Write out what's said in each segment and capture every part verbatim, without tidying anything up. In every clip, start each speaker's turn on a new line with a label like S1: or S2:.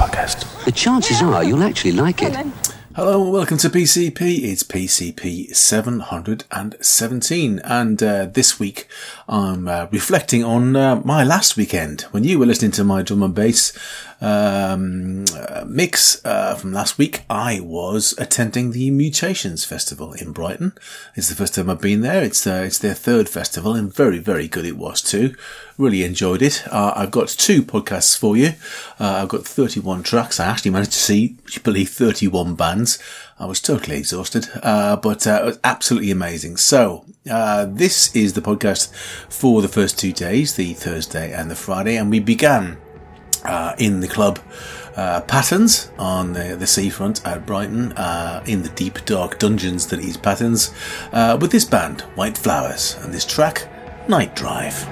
S1: podcast.
S2: The chances are you'll actually like it.
S1: Hello and welcome to P C P. It's P C P seven hundred seventeen, and uh, this week I'm uh, reflecting on uh, my last weekend. When you were listening to my drum and bass um, uh, mix uh, from last week, I was attending the Mutations Festival in Brighton. It's the first time I've been there. It's uh, it's their third festival, and very, very good it was too. Really enjoyed it. Uh, I've got two podcasts for you. Uh, I've got thirty-one tracks. I actually managed to see, would you believe, thirty-one bands. I was totally exhausted, uh, but uh, it was absolutely amazing. So, uh, this is the podcast for the first two days, the Thursday and the Friday, and we began uh, in the club uh, Patterns on the, the seafront at Brighton, uh, in the deep, dark dungeons that is Patterns, uh, with this band, White Flowers, and this track, Night Drive.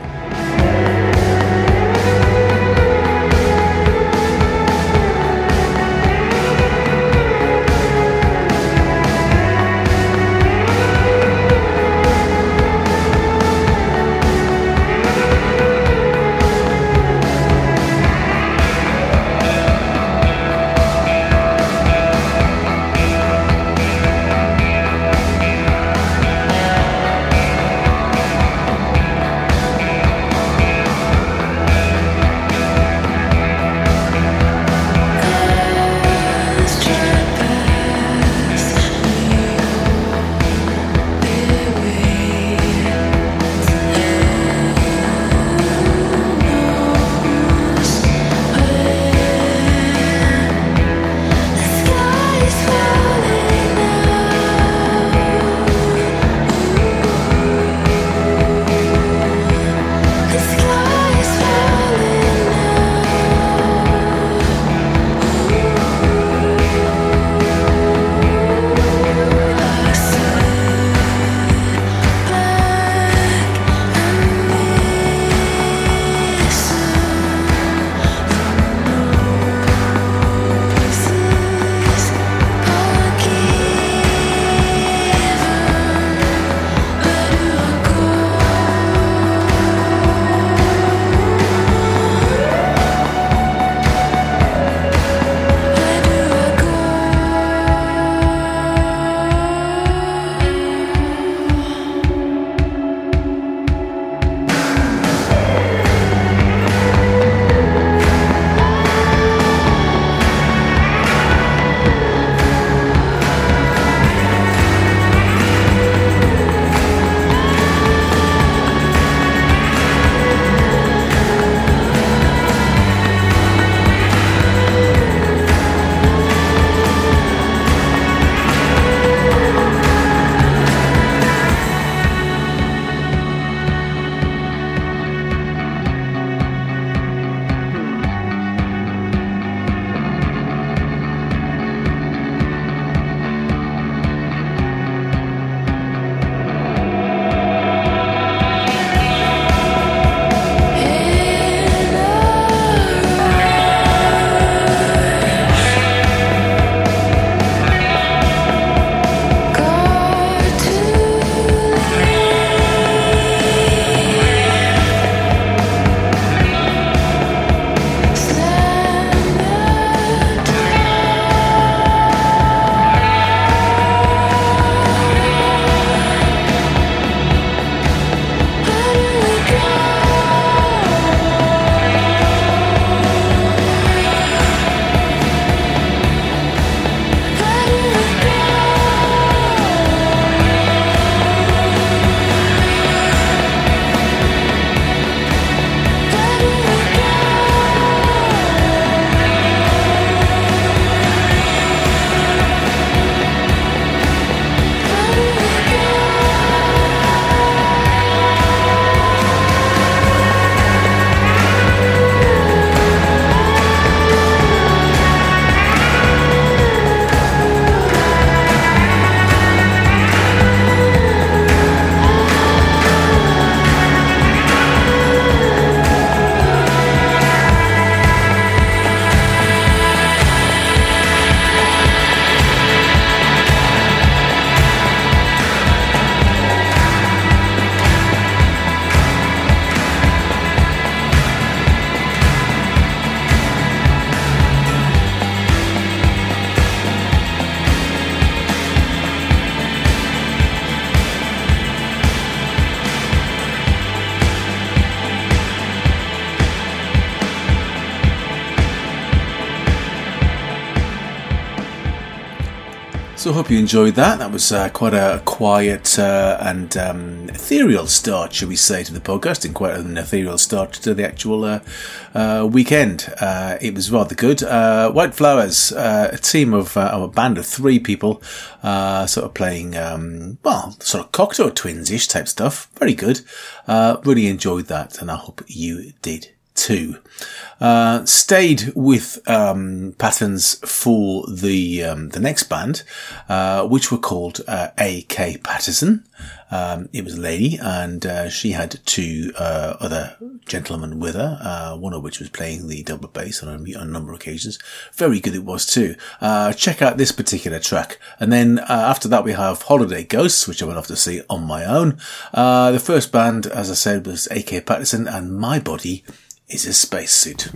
S1: So I hope you enjoyed that. That was uh, quite a quiet uh, and um, ethereal start, shall we say, to the podcast, and quite an ethereal start to the actual uh, uh, weekend. Uh, it was rather good. Uh, White Flowers, uh, a team of, uh, of a band of three people, uh, sort of playing, um, well, sort of Cocteau Twins-ish type stuff. Very good. Uh, really enjoyed that, and I hope you did too. Uh, stayed with um, patterns for the um, the next band, uh, which were called uh, A K Patterson. Um, it was a lady, and uh, she had two uh, other gentlemen with her, uh, one of which was playing the double bass on a, on a number of occasions. Very good it was too. Uh, check out this particular track. And then uh, after that we have Holiday Ghosts, which I went off to see on my own. Uh, the first band, as I said, was A K Patterson, and My Body is a Spacesuit.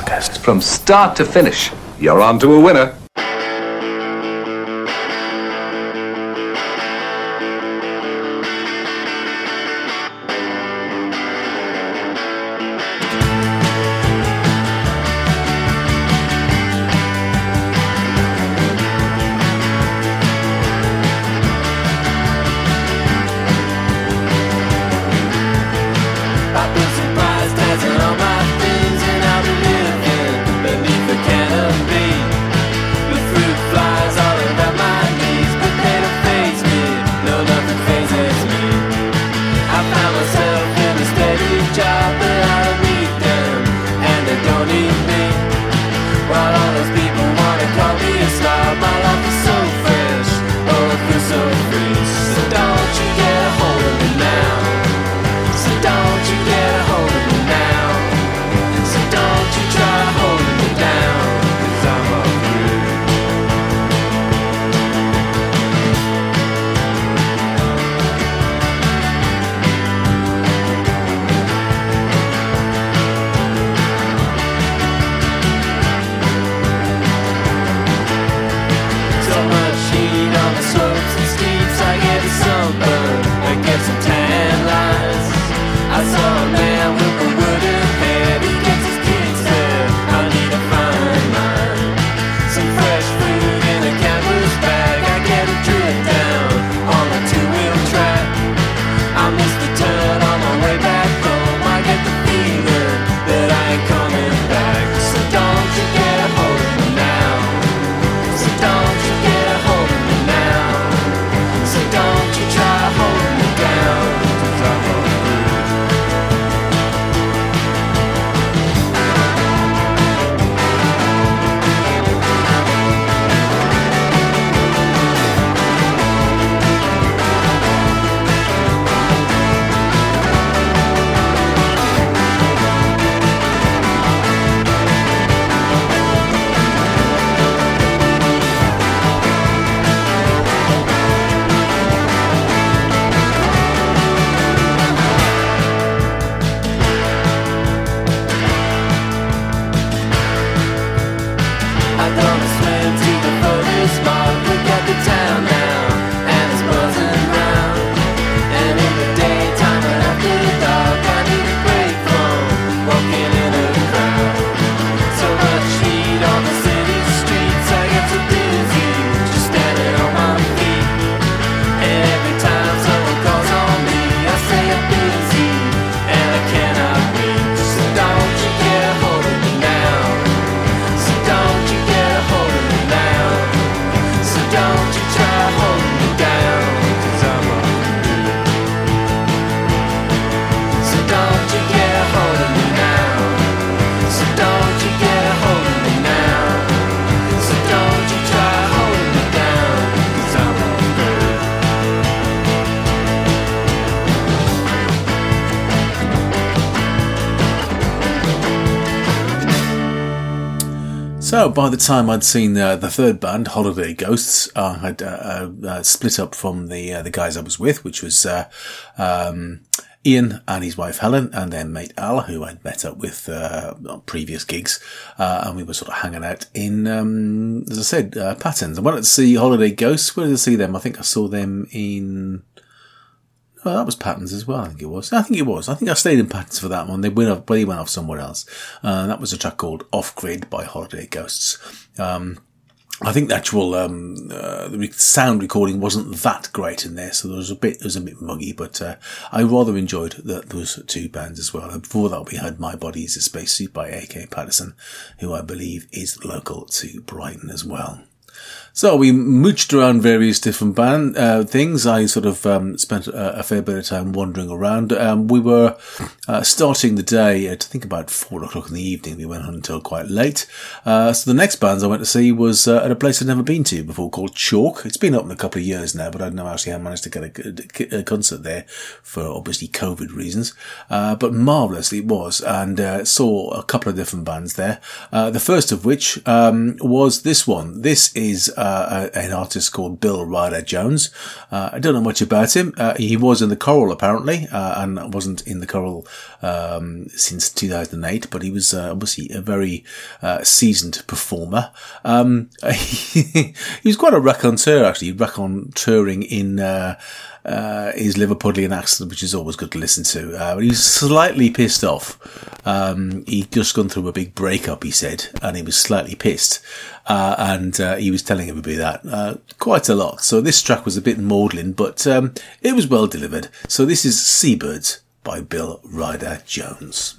S3: contest. From start to finish, you're on to a winner.
S1: So by the time I'd seen uh, the third band, Holiday Ghosts, I had uh, uh, split up from the uh, the guys I was with, which was uh, um, Ian and his wife Helen, and then mate Al, who I'd met up with uh, on previous gigs, uh, and we were sort of hanging out in, um, as I said, uh, Pattons. I went to see Holiday Ghosts. Where did I see them? I think I saw them in... Oh, that was Pattons as well, I think it was. I think it was. I think I stayed in Pattons for that one. They went off, they went off somewhere else. Uh, that was a track called Off Grid by Holiday Ghosts. Um, I think the actual, um, uh, the sound recording wasn't that great in there, so there was a bit, it was a bit muggy, but, uh, I rather enjoyed the, those two bands as well. And before that, we had My Body is a Spacesuit by A K Patterson, who I believe is local to Brighton as well. So we mooched around various different band uh, things. I sort of um, spent a, a fair bit of time wandering around. Um, we were uh, starting the day at, I think, about four o'clock in the evening. We went on until quite late. Uh, so the next bands I went to see was uh, at a place I'd never been to before called Chalk. It's been open a couple of years now, but I don't know actually how I managed to get a, a concert there for obviously COVID reasons. Uh, but marvellously it was, and uh, saw a couple of different bands there. Uh, the first of which um, was this one. This is uh, a, an artist called Bill Ryder Jones. Uh, I don't know much about him. Uh, he was in the Coral apparently, uh, and wasn't in the Coral um, since two thousand eight, but he was uh, obviously a very uh, seasoned performer. Um, he was quite a raconteur actually, raconteuring in uh, Uh, his Liverpudlian accent, which is always good to listen to. Uh, but he's slightly pissed off. Um, he'd just gone through a big breakup, he said, and he was slightly pissed. Uh, and uh, he was telling everybody that uh, quite a lot. So this track was a bit maudlin, but um, it was well delivered. So this is Seabirds by Bill Ryder Jones.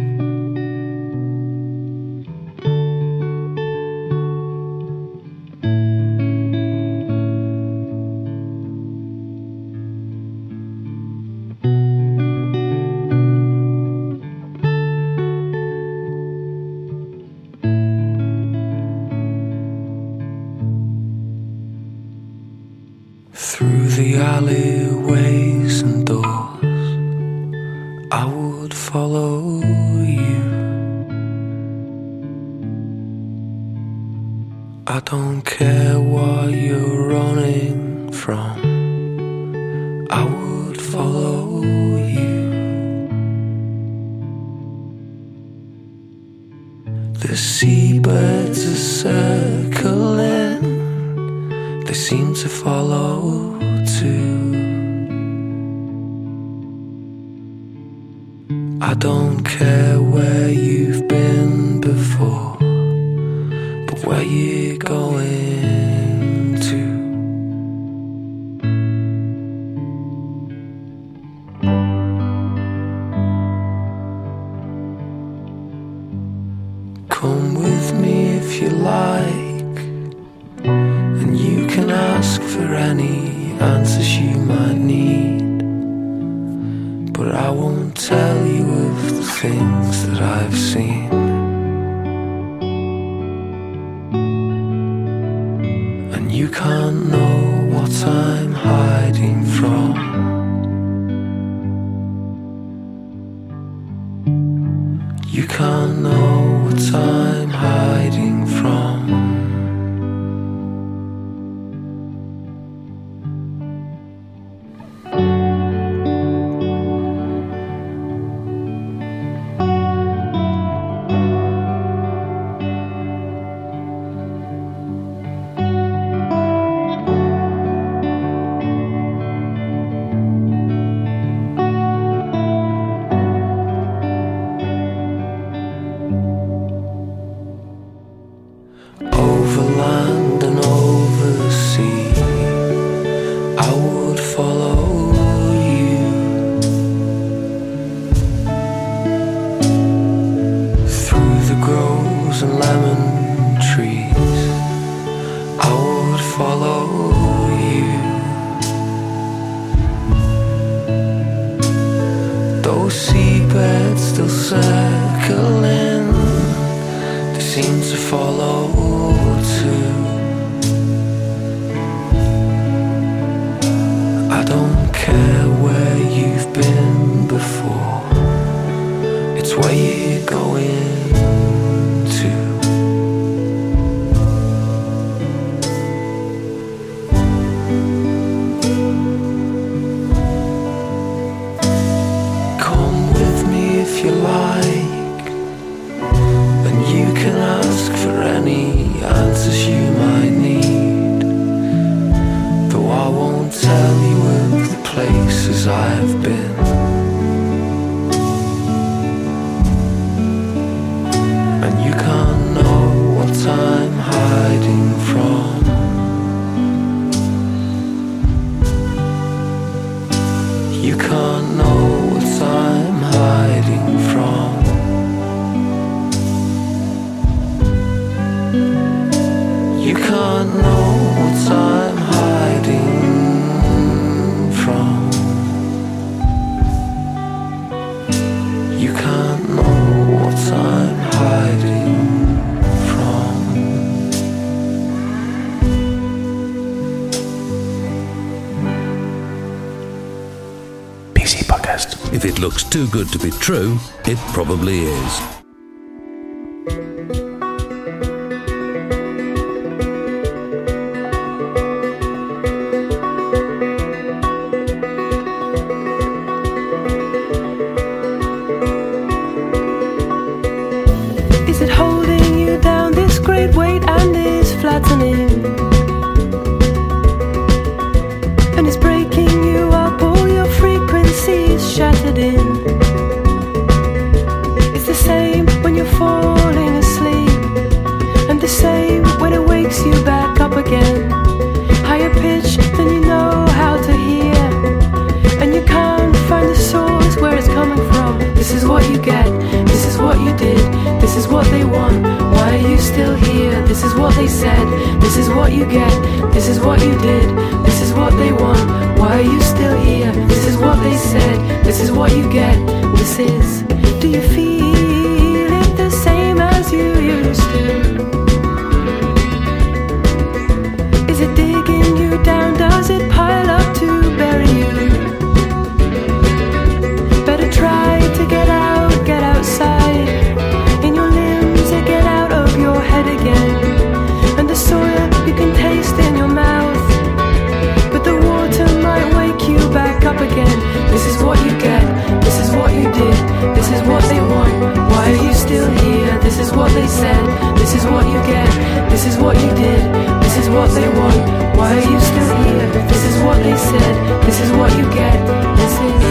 S4: Through the alleyways and doors, I would follow you. I don't care what you're running from, I would follow you. The seabirds are circling, they seem to follow too. I don't care where you've been before, but where you're going to. Come with me if you like, and you can ask for any answers you might need, but I won't tell you of the things that I've seen. And you can't know what I'm hiding from. You can't know what I'm hiding from. Over land and over sea, I would follow you. Through the groves and lemon trees, I would follow you. Those seabirds still circling, they seem to follow too. I don't care where you've been before, it's where you're going to. Come with me if you like, and you can ask for any answers you might need, though I won't tell you of the places I've been. And you can't know what I'm hiding from. You can't know what I'm hiding from. You can't know what I'm hiding from. You can't know what I'm hiding from.
S1: B C Podcast.
S2: If it looks too good to be true, it probably is.
S4: did, this is what they want. Why are you still here? This is what they said, this is what you get. This is what you did, this is what they want. Why are you still here? This is what they said, this is what you get. This is, do you feel it the same as you used to? Is it digging you down? Does it pile up to bury you? Better try to get out, get outside. In your limbs, or get out of your head again. And the soil you can taste in your mouth, but the water might wake you back up again. This is what you get, this is what you did, this is what they want. Why are you still here? This is what they said, this is what you get. This is what you did, this is what they want. Why are you still here? This is what they said, this is what you get. This is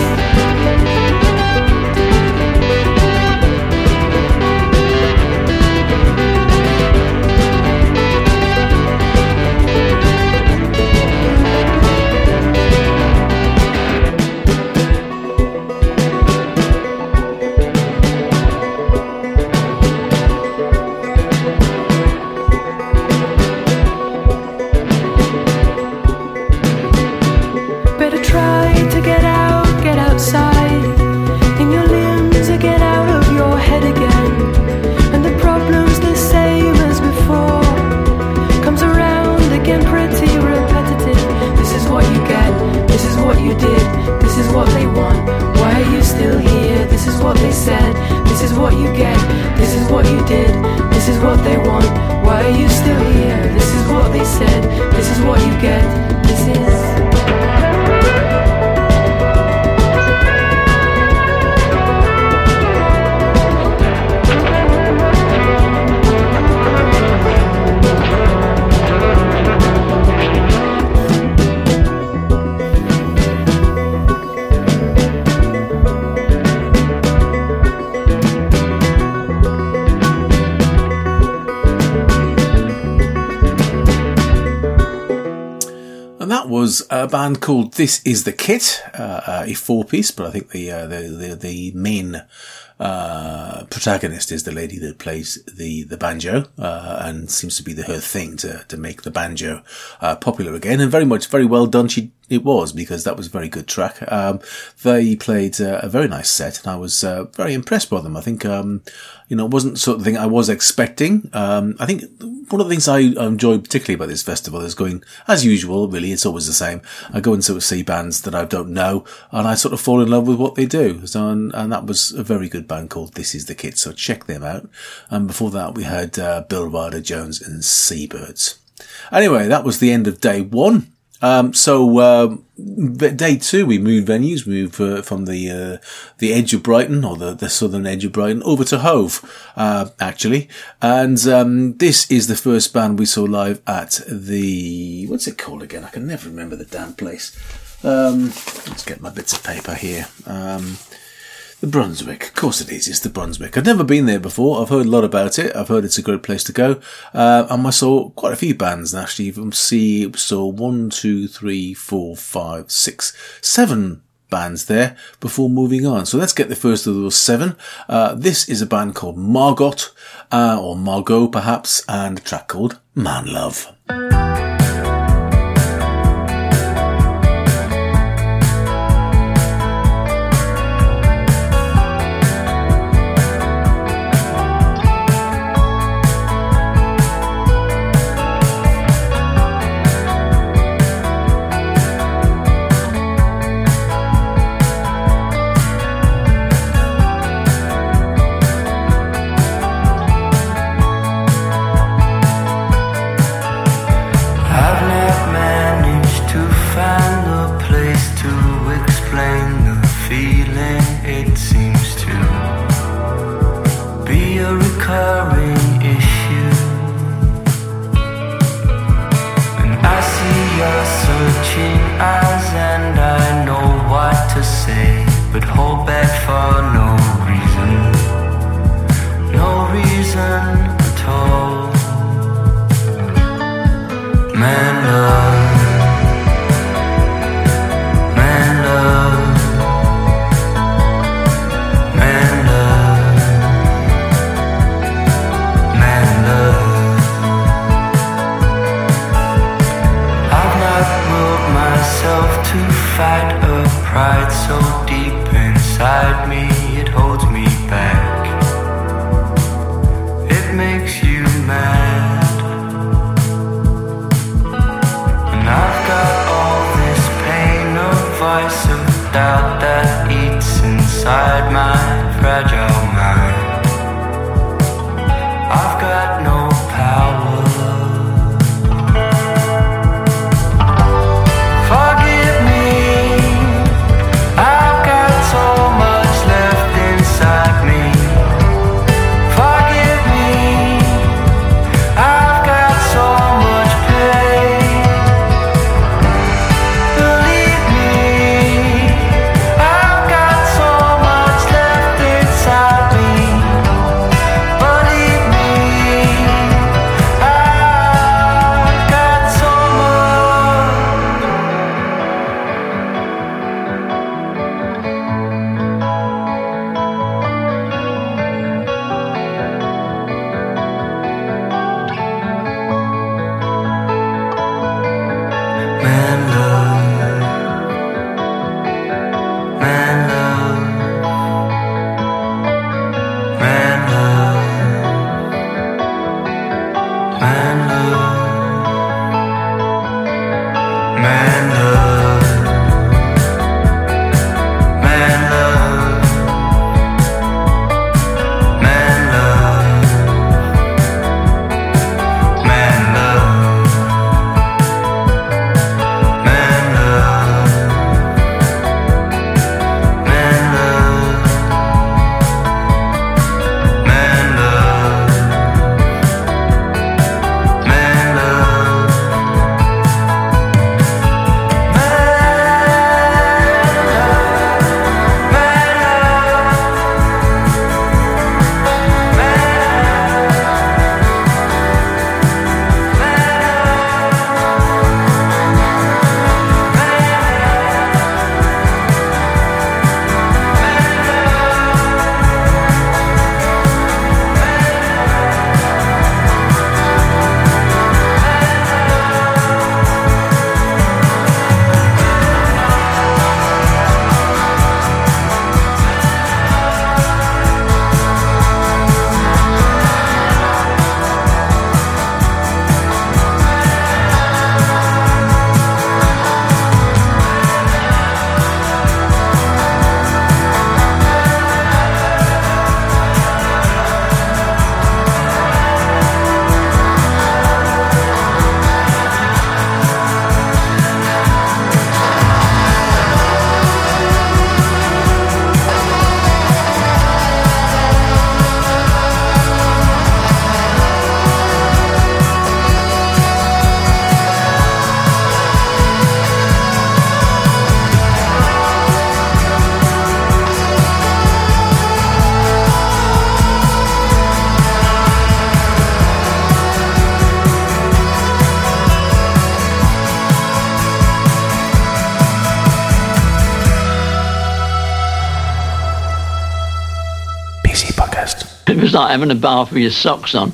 S1: a band called This Is The Kit, uh, a four-piece, but I think the, uh, the, the, the main, uh, protagonist is the lady that plays the, the banjo, uh, and seems to be the, her thing to, to make the banjo, uh, popular again, and very much, very well done. She, it was, because that was a very good track. Um, they played uh, a very nice set, and I was, uh, very impressed by them. I think, um, you know, it wasn't the sort of thing I was expecting. Um, I think one of the things I enjoy particularly about this festival is going, as usual, really, it's always the same. I go and sort of see bands that I don't know, and I sort of fall in love with what they do. So, and, and that was a very good band called This Is The Kit, so check them out. And before that, we had uh, Bill Ryder Jones and Seabirds. Anyway, that was the end of day one. Um, so, uh, day two, we moved venues, we moved uh, from the, uh, the edge of Brighton, or the, the southern edge of Brighton, over to Hove, uh, actually. And, um, this is the first band we saw live at the, what's it called again? I can never remember the damn place. Um, let's get my bits of paper here. Um, The Brunswick. Of course it is. It's the Brunswick. I've never been there before. I've heard a lot about it. I've heard it's a great place to go. Uh, and I saw quite a few bands, actually. From see, saw one, two, three, four, five, six, seven bands there before moving on. So let's get the first of those seven. Uh, this is a band called Margot, uh, or Margot perhaps, and a track called Man Love.
S4: Man love, I've got no power. Forgive me, I've got so much left inside me. Forgive me, I've got so much pain. Believe me, I've got so much left inside me. Believe me, I've got so much. Man love, man love, man love, man love, man love, man love, man love, man love. Man love, man love, man love, man love,
S1: P C Podcast.
S5: It was like having a bath with your socks on.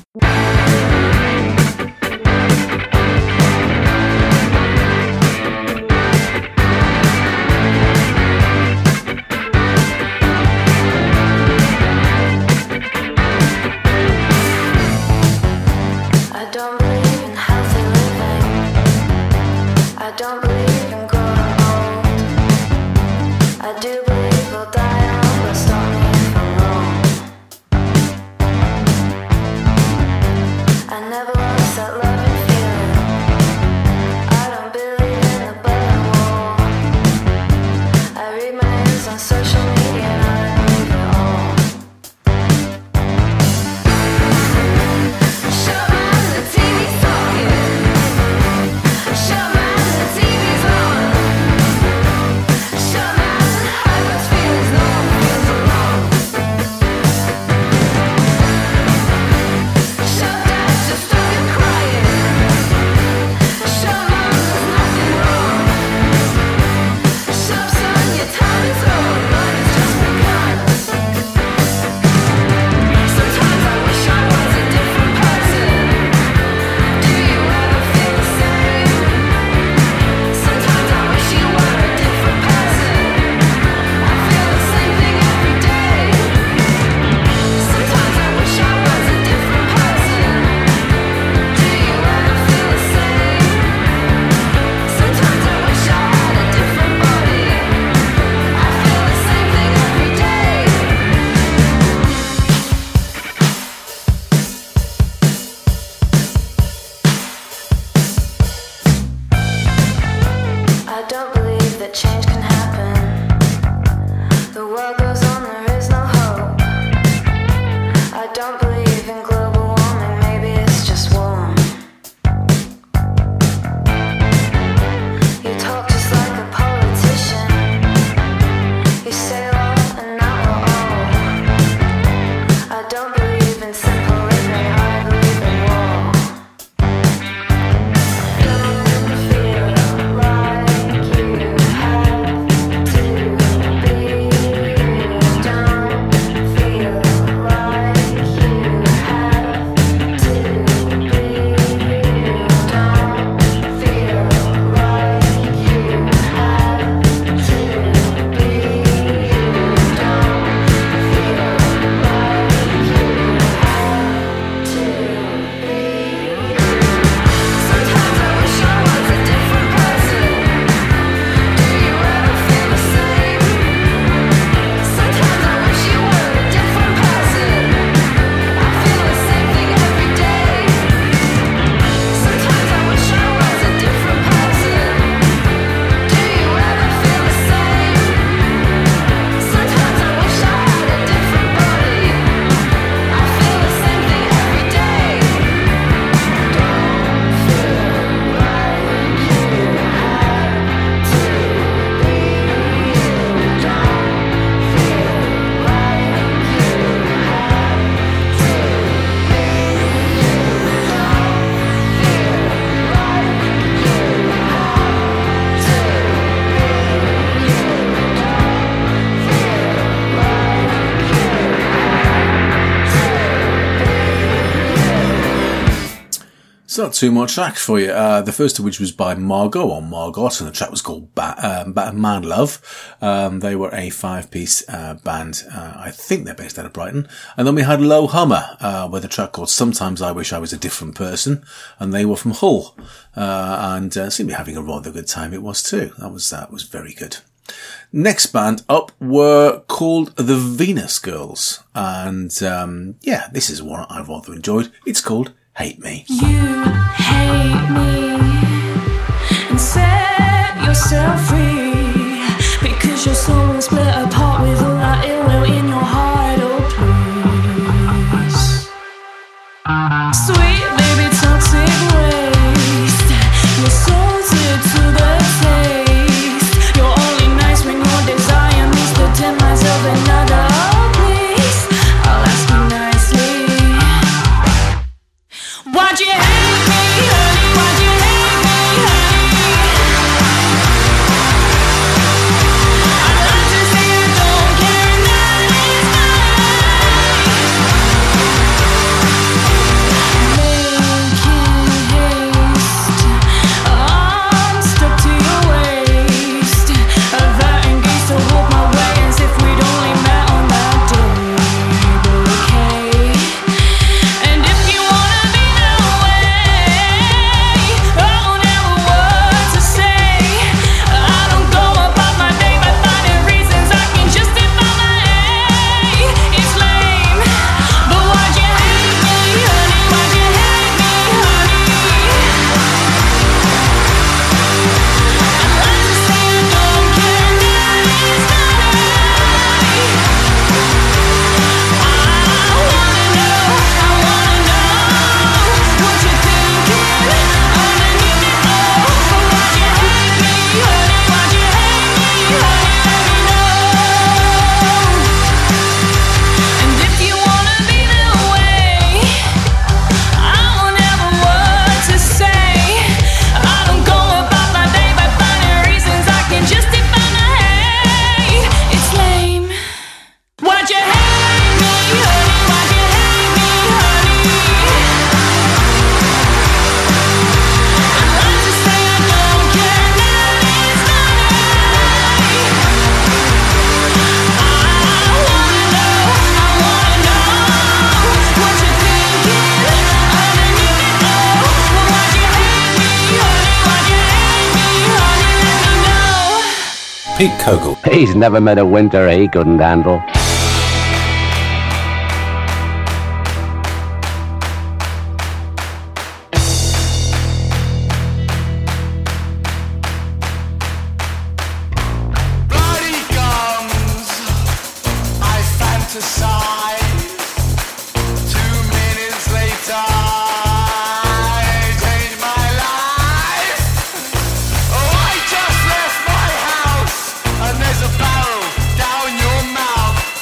S6: I don't believe in healthy living. I don't believe in growing old. I do believe we'll die out, but stop me if I'm wrong.
S1: So, two more tracks for you. Uh, the first of which was by Margot, or Margot, and the track was called ba- um, ba- Man Love. Um, they were a five-piece uh, band. Uh, I think they're based out of Brighton. And then we had Low Hummer, uh, with a track called Sometimes I Wish I Was a Different Person, and they were from Hull. Uh, and uh, seemed to be having a rather good time it was too. That was, that was very good. Next band up were called the Venus Girls. And, um, yeah, this is one I rather enjoyed. It's called Hate Me.
S6: You hate me and set yourself free because your soul was split apart with all that ill will in your heart. Oh please, sweet baby, toxic waste. You're salted to the taste. You're only nice when your desire meets the demise of another. Oh please, I'll ask you nicely. Why'd you hate me, honey? Why'd you hate me, honey? I'd like to say I don't care and that is making haste. I'm stuck to your waist, averting gaze to hold my way as if we'd only met on that day. But okay, and if you wanna be
S1: Pete Kogel.
S7: He's never met a winter he couldn't handle.
S8: Bloody gums, I fantasize. Two minutes later, I changed my life. Oh, I just left my house, and there's a barrel down your mouth.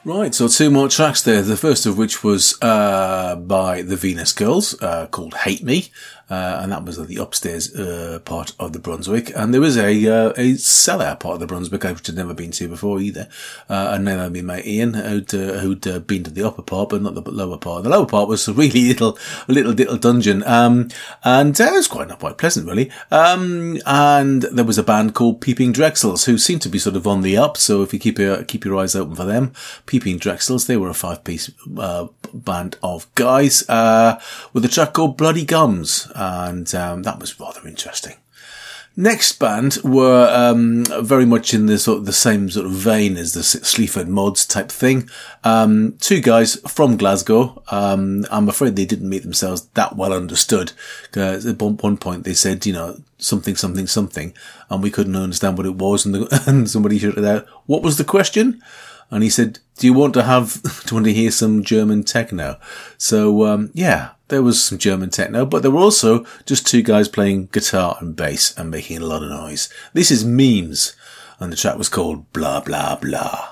S1: Right, so two more tracks there. The first of which was uh, by the Venus Girls, uh, called Hate Me. Uh, and that was the upstairs uh, part of the Brunswick. And there was a uh, a cellar part of the Brunswick, which I'd never been to before either. Uh, and then I'd been mate Ian, who'd, uh, who'd uh, been to the upper part, but not the lower part. The lower part was a really little, little, little dungeon. Um, and uh, it was quite not quite pleasant, really. Um, and there was a band called Peeping Drexels, who seemed to be sort of on the up. So if you keep your, keep your eyes open for them, Peeping Drexels, they were a five-piece uh, band of guys uh, with a track called Bloody Gums. And um, that was rather interesting. Next band were um, very much in the sort of the same sort of vein as the Sleaford Mods type thing. Um, two guys from Glasgow. Um, I'm afraid they didn't make themselves that well understood. Uh, at one point they said, you know, something, something, something, and we couldn't understand what it was. And, the, and somebody shouted out, "What was the question?" And he said, "Do you want to have, do you want to hear some German techno?" So, um, yeah, there was some German techno, but there were also just two guys playing guitar and bass and making a lot of noise. This is Memes, and the track was called Blah, Blah, Blah.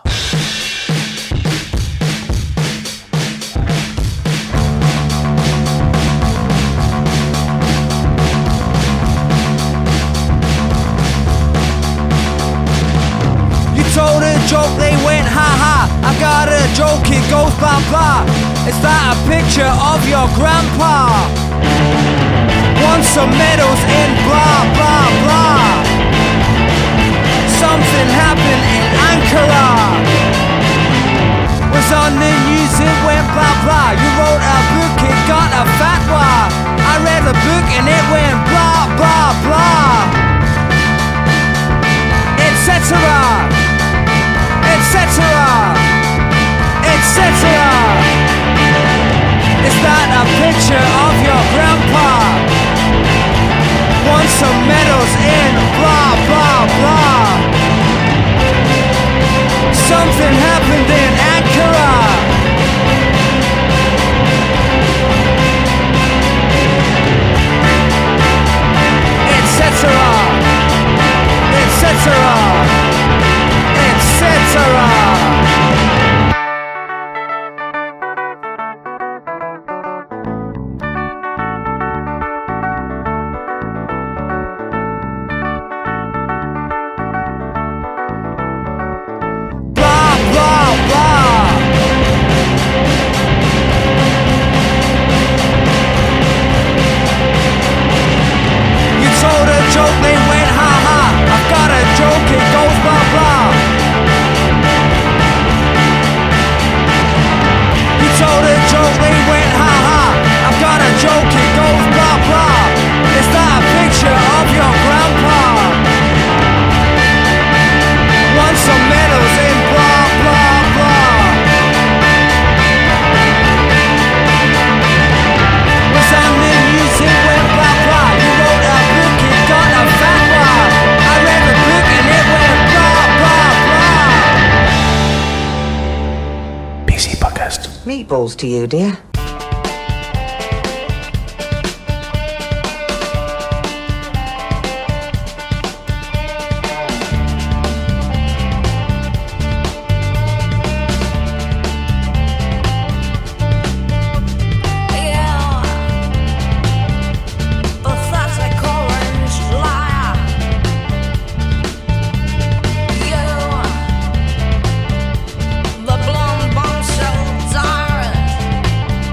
S9: Told a joke, they went ha ha. I got a joke, it goes blah blah. Is that a picture of your grandpa? Won some medals in blah blah blah. Something happened in Ankara. Was on the news, it went blah blah. You wrote a book, it got a fatwa. I read the book and it went blah blah blah, et cetera et cetera, et cetera. Is that a picture of your grandpa? Won some medals in blah blah blah. Something happened in Ankara. Et cetera, et cetera. et cetera.
S10: Meatballs to you, dear.
S6: The blonde bombshell diary.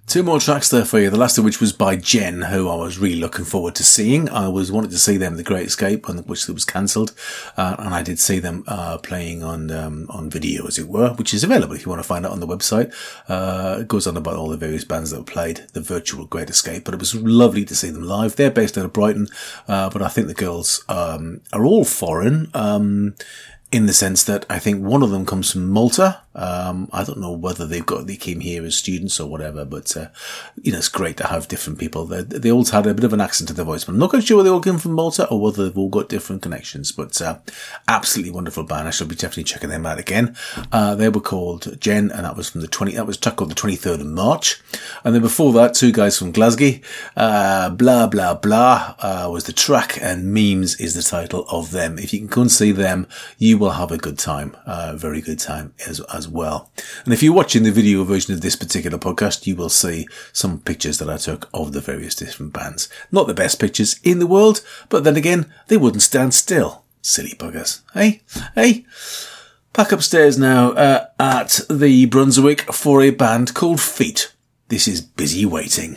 S1: Two more tracks there for you, the last of which was by Jen, who I was really looking forward to seeing. I was wanted to see them at The Great Escape, which was cancelled, uh, and I did see them uh, playing on um, on video, as it were, which is available if you want to find it on the website. Uh, it goes on about all the various bands that played the virtual Great Escape, but it was lovely to see them live. They're based out of Brighton, uh, but I think the girls um, are all foreign, um, in the sense that I think one of them comes from Malta. Um, I don't know whether they've got, they came here as students or whatever, but, uh, you know, it's great to have different people. They, they all had a bit of an accent to their voice, but I'm not quite sure whether they all came from Malta or whether they've all got different connections, but, uh, absolutely wonderful band. I shall be definitely checking them out again. Uh, they were called Jen, and that was from the twenty, that was a track called the twenty-third of March. And then before that, two guys from Glasgow, uh, blah, blah, blah, uh, was the track, and Memes is the title of them. If you can go and see them, you will have a good time, uh, very good time as, as well. And if you're watching the video version of this particular podcast, you will see some pictures that I took of the various different bands. Not the best pictures in the world, but then again, they wouldn't stand still. Silly buggers. Hey, hey. Back upstairs now, uh, at the Brunswick for a band called Feet. This is Busy Waiting.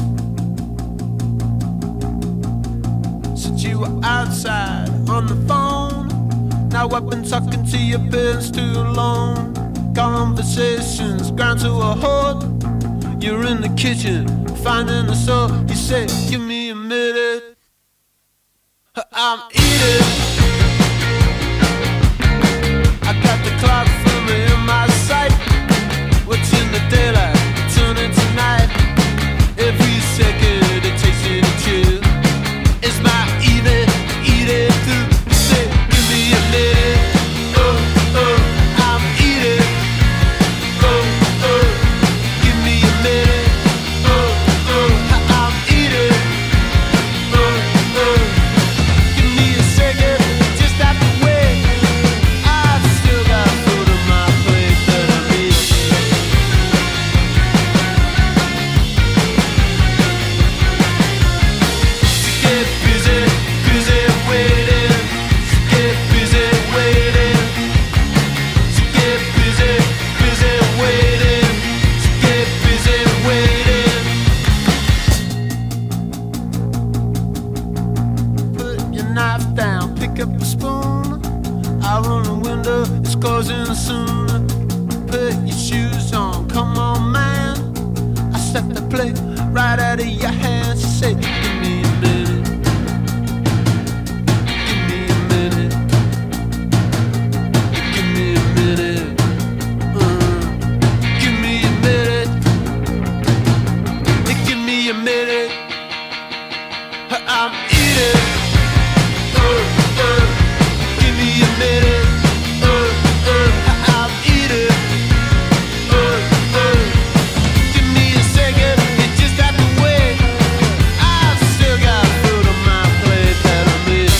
S11: Since you were outside on the phone, now I've been talking to your parents too long. Conversations ground to a halt. You're in the kitchen, finding the soul. You say, give me a minute, I'm eating. I got the clock filming in my sight. Watching the daylight turning to night. Every second it takes you to chill. It's my eating, eating through. You say, give me a minute, oh, oh, I'm eating. Oh, oh, give me a minute, oh, oh, I'm eating. Oh, oh, give me a second, just have to wait. I've still got food on my plate that I miss. To get busy, busy waiting. To get busy waiting. To get busy, busy waiting. To get busy waiting. Put your knife down, pick up a spoon. Out on the window, it's closing soon. Put your shoes on, come on, man. I set the plate right out of your hands. You say, give me a minute. Give me a minute. Give me a minute. Uh, give me a minute. Give me a minute. I'm eating. Uh, uh, give me a minute. Uh, uh, I'm eating. Uh, uh, give me a second. You just have to wait. I've still got food on my plate that I miss.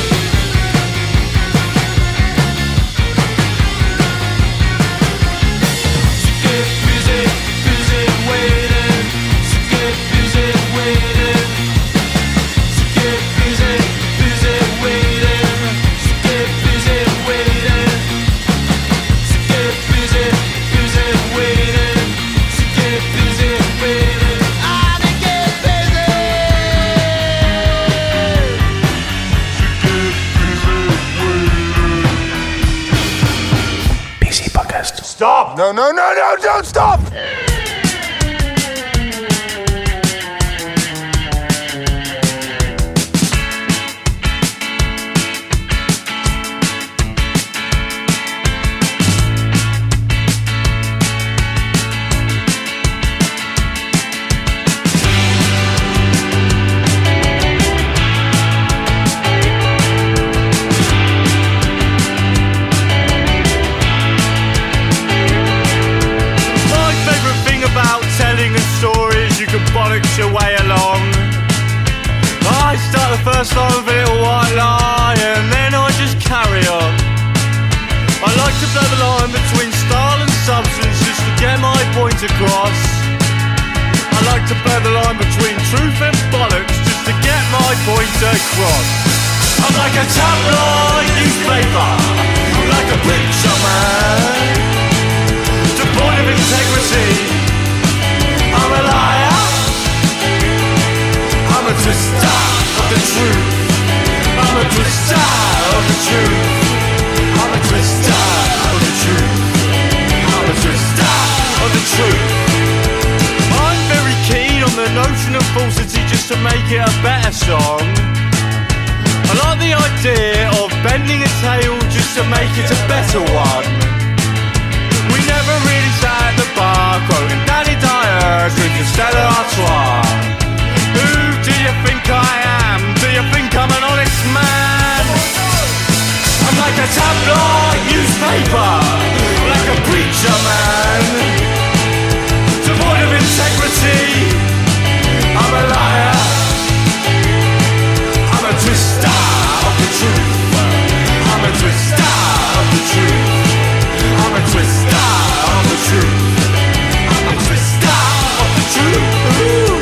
S11: To get busy, busy waiting. To get busy waiting. To get busy, busy waiting. To get busy waiting. To get busy, busy waiting. To get busy waiting. I to get busy.
S1: Busy Podcast.
S8: Stop! No, no, no, no, don't stop!
S11: My favourite thing about telling a story is you can bollocks your way along. I start the first line with a little white lie and then I just carry on. I like to blur the line between style and substance just to get my point across. I like to blur the line between truth and bollocks just to get my point across. I'm like a tabloid newspaper, I'm like a preacher man, devoid of integrity. I'm alive. of falsity just to make it a better song. I like the idea of bending a tale just to make it a better one. We never really sat at the bar quoting Danny Dyer, drinking Stella Artois. Who do you think I am? Do you think I'm an honest man? I'm like a tabloid newspaper, like a preacher man, devoid of integrity. I'm a liar, I'm a twister of the truth. I'm a twister of the truth. I'm a twister of the truth. I'm a twister of the truth.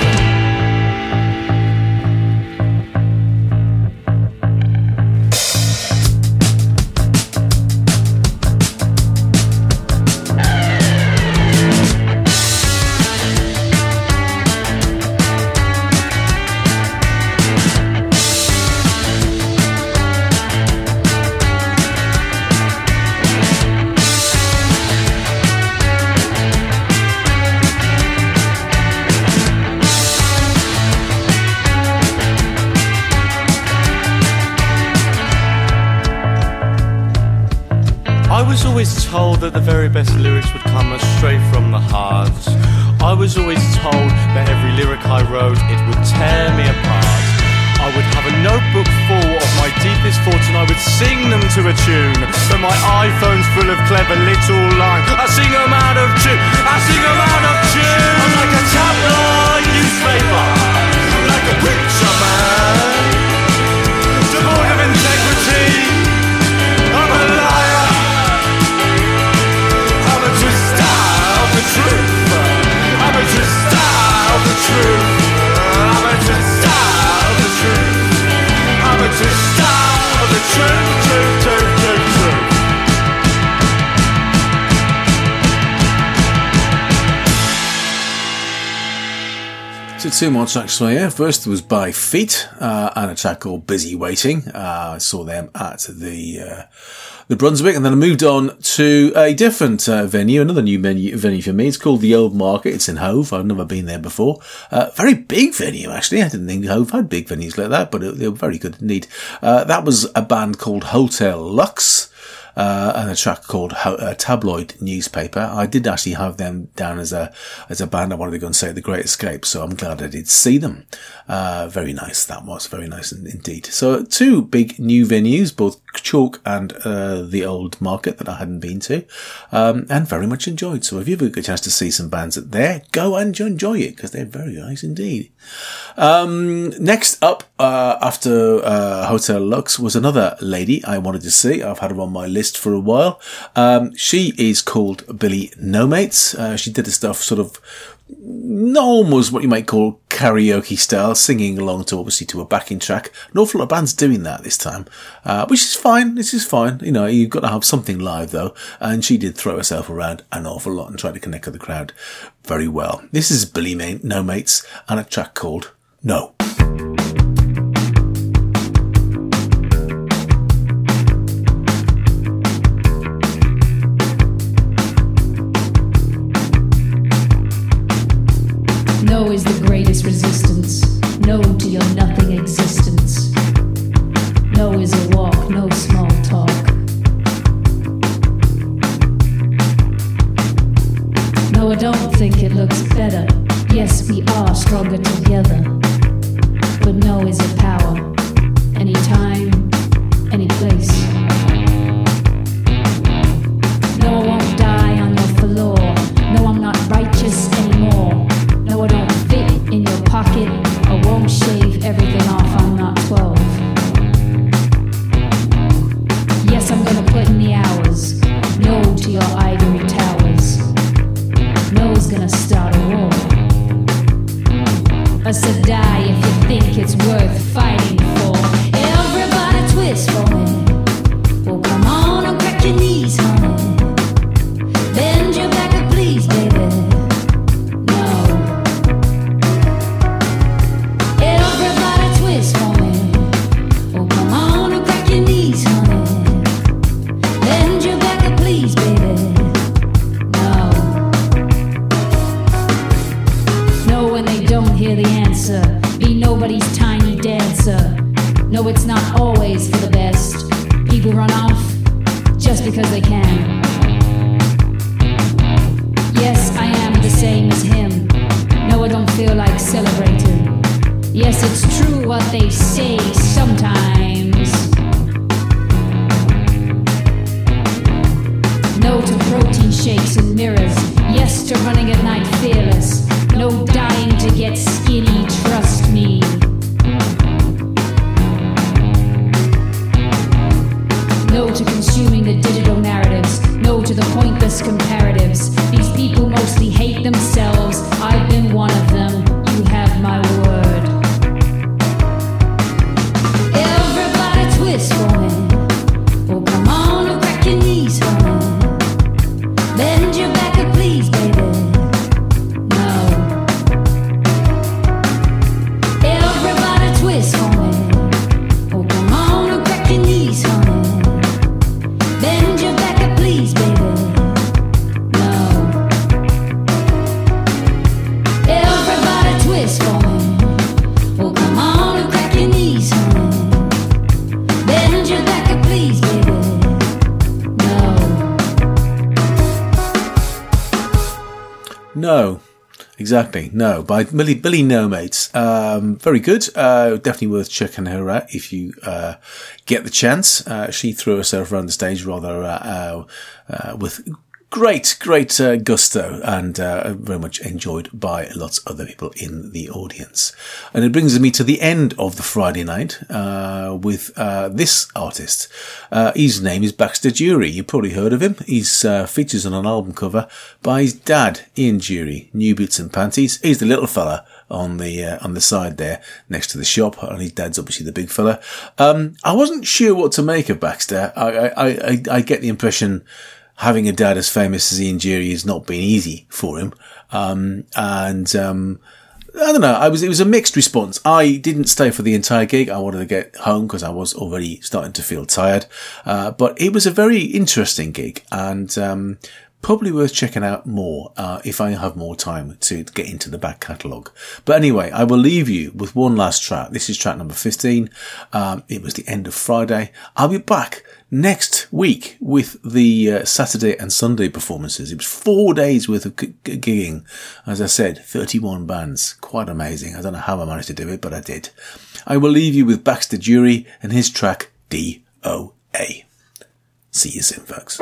S11: Told that the very best lyrics would come straight from the heart. I was always told that every lyric I wrote, it would tear me apart. I would have a notebook full of my deepest thoughts and I would sing them to a tune. But my iPhone's full of clever little lines. I sing them out of tune, I sing them out of tune. I'm like a tabloid newspaper, like a preacher man, devoid of integrity. I'm a liar, I'm a twister of the truth. I'm a twister of the truth. I'm a twister of the truth. I'm a twister of the truth, truth, truth, truth, truth.
S1: So two more tracks for you. First was by Feet, uh, and a track called Busy Waiting. Uh, I saw them at the, uh, the Brunswick, and then I moved on to a different uh, venue, another new venue, venue for me. It's called the Old Market. It's in Hove. I've never been there before. Uh, very big venue, actually. I didn't think Hove had big venues like that, but it, they were very good indeed. Uh, that was a band called Hotel Lux. Uh, and a track called Ho- uh, Tabloid Newspaper. I did actually have them down as a, as a band. I wanted to go and say The Great Escape, so I'm glad I did see them. Uh, very nice. That was very nice indeed. So two big new venues, both Chalk and, uh, the Old Market that I hadn't been to, um, and very much enjoyed. So if you ever get a chance to see some bands at there, go and enjoy it, because they're very nice indeed. Um, next up, uh, after, uh, Hotel Lux was another lady I wanted to see. I've had her on my list for a while. Um, she is called Billy No Mates. Uh, she did the stuff sort of almost what you might call karaoke style, singing along to obviously to a backing track. An awful lot of bands doing that this time, uh, which is fine. This is fine. You know, you've got to have something live though. And she did throw herself around an awful lot and try to connect with the crowd very well. This is Billy No Mates and a track called No.
S12: No is the greatest resistance. No to your nothing existence. No is a walk, no small talk. No, I don't think it looks better. Yes, we are stronger together. But no is a power. Anytime, any place. No, I won't die on your floor. No, I'm not righteous anymore. No, I don't fit in your pocket. I won't shave everything off. I'm not twelve. Yes, I'm gonna put in the hours. No to your ivory towers. No's gonna start a war. mouth just because they can. Yes, I am the same as him. No, I don't feel like celebrating. Yes, it's true what they say sometimes. No to protein shakes and mirrors. Yes to running at night fearless. No dying to get skinny, trust me. No to consuming the digital narratives. No to the pointless comparatives. These people mostly hate themselves. I've been one of them. You have my word. Everybody twist for me. Oh, come on and crack your knees for me. Bend your back up, please, baby. No. Everybody twist for me. Oh, come on and crack your knees for me. Bend your back up, please, baby. No. Everybody twist for me. Oh, come on and crack your knees for me. Bend your back up, please, baby.
S1: No, exactly. No, by Billy, Billy No Mates. Um, very good. Uh, definitely worth checking her out if you uh, get the chance. Uh, she threw herself around the stage rather uh, uh, uh, with great, great uh, gusto, and uh, very much enjoyed by lots of other people in the audience. And it brings me to the end of the Friday night uh, with uh, this artist. Uh, his name is Baxter Dury. You've probably heard of him. He's uh, features on an album cover by his dad, Ian Dury, New Boots and Panties. He's the little fella on the uh, on the side there next to the shop, and his dad's obviously the big fella. Um, I wasn't sure what to make of Baxter. I I, I, I get the impression having a dad as famous as Ian Dury has not been easy for him. Um, and, um, I don't know. I was, it was a mixed response. I didn't stay for the entire gig. I wanted to get home because I was already starting to feel tired. Uh, but it was a very interesting gig, and, um, probably worth checking out more, uh, if I have more time to get into the back catalogue. But anyway, I will leave you with one last track. This is track number fifteen. Um, it was the end of Friday. I'll be back next week with the uh, Saturday and Sunday performances. It was four days worth of g- g- gigging. As I said, thirty-one bands. Quite amazing. I don't know how I managed to do it, but I did. I will leave you with Baxter Dury and his track D O A. See you soon, folks.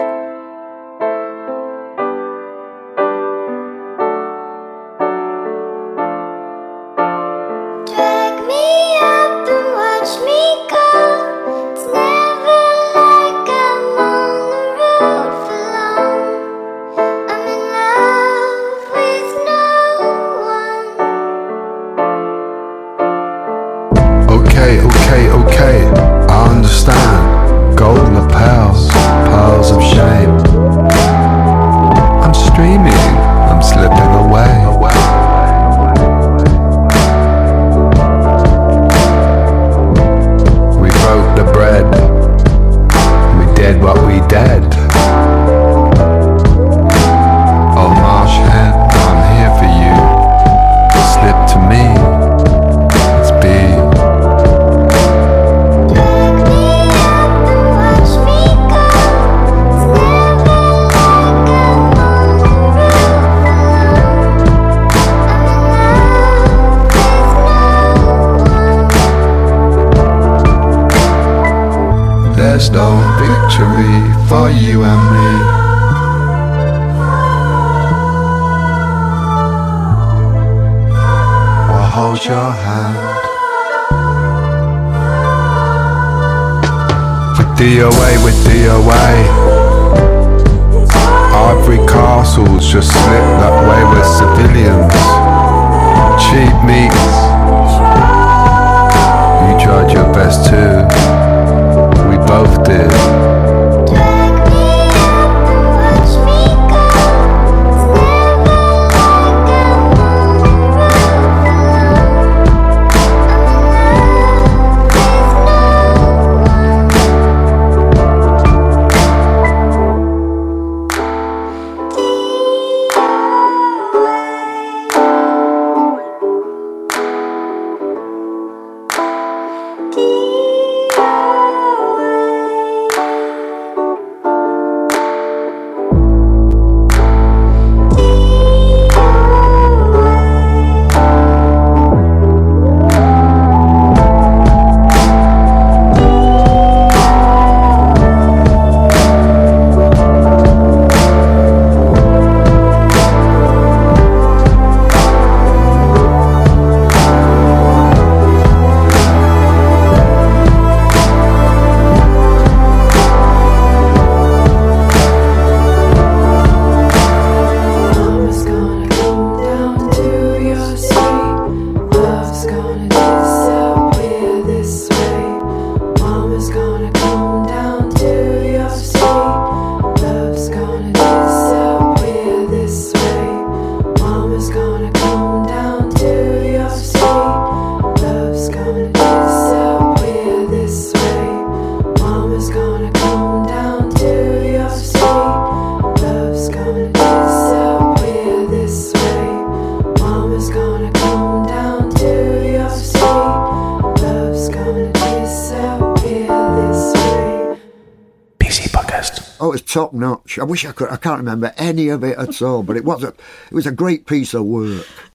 S13: Okay, okay, I understand. Golden are pearls, pearls of shame. I'm streaming, I'm slipping away. We broke the bread, we did what we did. Oh marsh hen, I'm here for you. Slip to me. There's no victory for you and me. I'll hold your hand. With D O A, with D O A, ivory castles just slip that way with civilians. Cheap meats, you tried your best too. We both did.
S6: Mama's gonna come down to your street. Love's gonna disappear this way. Mama's gonna come down to your street. Love's gonna disappear this way. Mama's gonna come down to your street. Love's gonna disappear this way. Mama's gonna come down to your street. Love's gonna disappear this way.
S1: P C Podcast.
S14: Oh, it was top notch. I wish I could. I can't remember any of it at all, but it was a. It was a great piece of work.